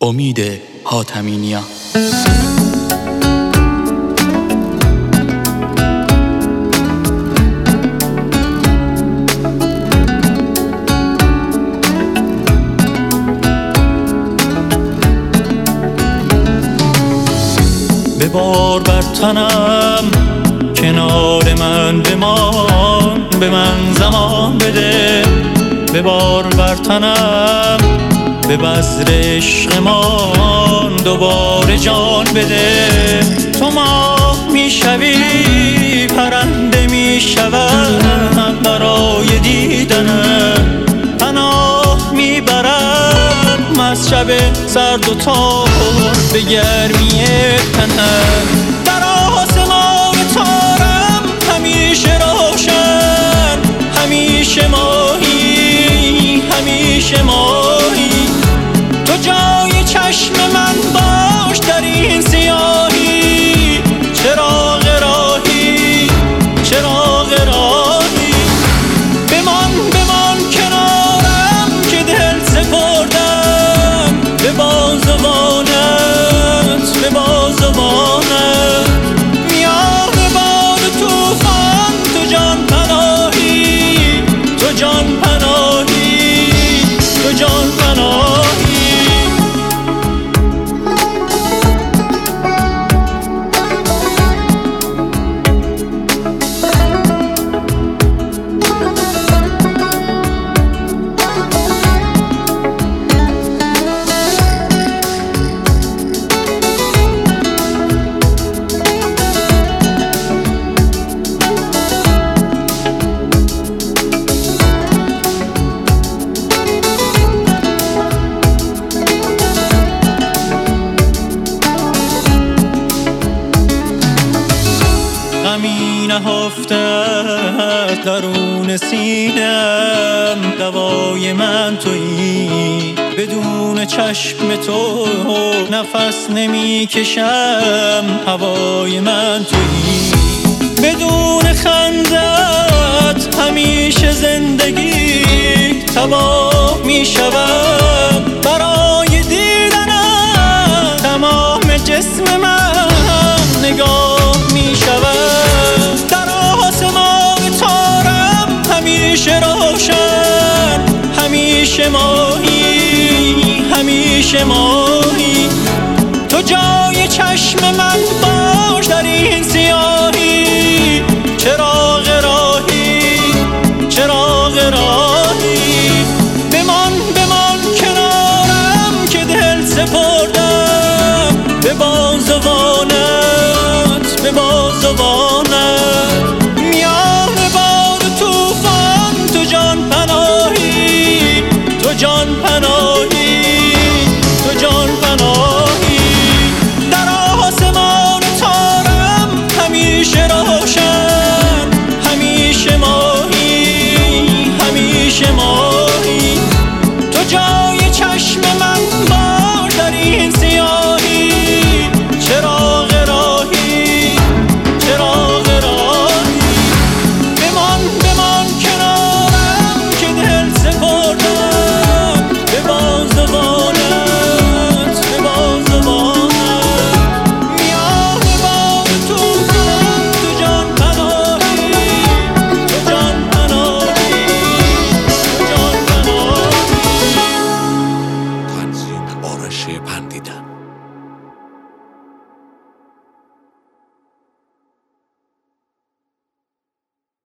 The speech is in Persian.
امید حاتمی‌نیا. ببار بر تنم کنار من بمان، به من زمان بده. ببار بر تنم به بذر عشقمان دوباره جان بده. تو ماه میشوی پرنده میشوم برای دیدنم، پناه میبرم از شب سرد و تار به گرمی تنم. در آسمان تارم همیشه روشن، همیشه ماهی، همیشه ماهی. تو جای چشم من باش در این سیاهی، چراغ راهی، چراغ راهی. بمان بمان کنارم که دل سپردم به بازوانت، به بازوانت. میان باد طوفان تو جان پناهی، تو جان پناهی، تو جان پناهی. غمی نهفته است درون سینم، دوای من تویی. بدون چشم تو نفس نمی کشم، هوای من تویی. بدون خندت همیشه زندگی تباه می شود. برای دیدنم تمام جسم من نگاه می شود. در آسمان تارم همیشه روشن، همیشه ماهی، همیشه ماهی. تو جای چشم من باش در این سیاهی، چراغ راهی، چراغ راهی. بمان بمان کنارم که دل سپردم به بازوانت، به بازوانت. میان باد طوفان تو جان پناهی، تو جان پناهی، تو جان پناهی. در آسمان تارم همیشه روشن، همیشه ماهی، همیشه ماهی. تو جای چشم من باش در این سیاهی، چراغ راهی، چراغ راهی. بمان بمان کنارم که دل سپردم به بازوانت، به بازوانت. میان باد طوفان تو جان پناهی، تو جان پناهی، تو جان پناهی. تنظیم آرش پندیدن.